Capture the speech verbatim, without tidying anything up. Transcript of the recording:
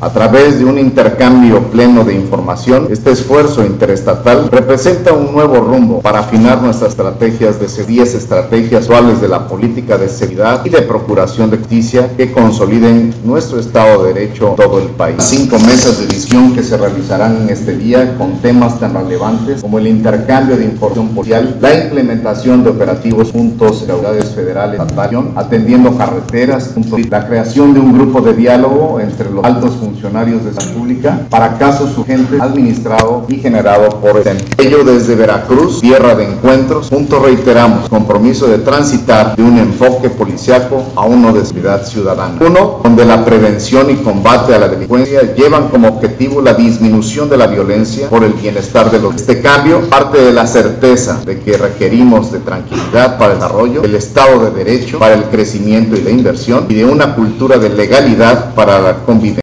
A través de un intercambio pleno de información, este esfuerzo interestatal representa un nuevo rumbo para afinar nuestras estrategias de diez estrategias actuales de la política de seguridad y de procuración de justicia que consoliden nuestro Estado de Derecho en todo el país. Cinco mesas de visión que se realizarán en este día con temas tan relevantes como el intercambio de información policial, la implementación de operativos juntos en autoridades federales, atendiendo carreteras, la creación de un grupo de diálogo entre los altos funcionarios de salud pública para casos urgentes administrado y generado por el ello desde Veracruz, tierra de encuentros. Juntos reiteramos compromiso de transitar de un enfoque policiaco a uno de seguridad ciudadana. Uno, donde la prevención y combate a la delincuencia llevan como objetivo la disminución de la violencia por el bienestar de los. Este cambio parte de la certeza de que requerimos de tranquilidad para el desarrollo, del Estado de Derecho para el crecimiento y la inversión y de una cultura de legalidad para la convivencia.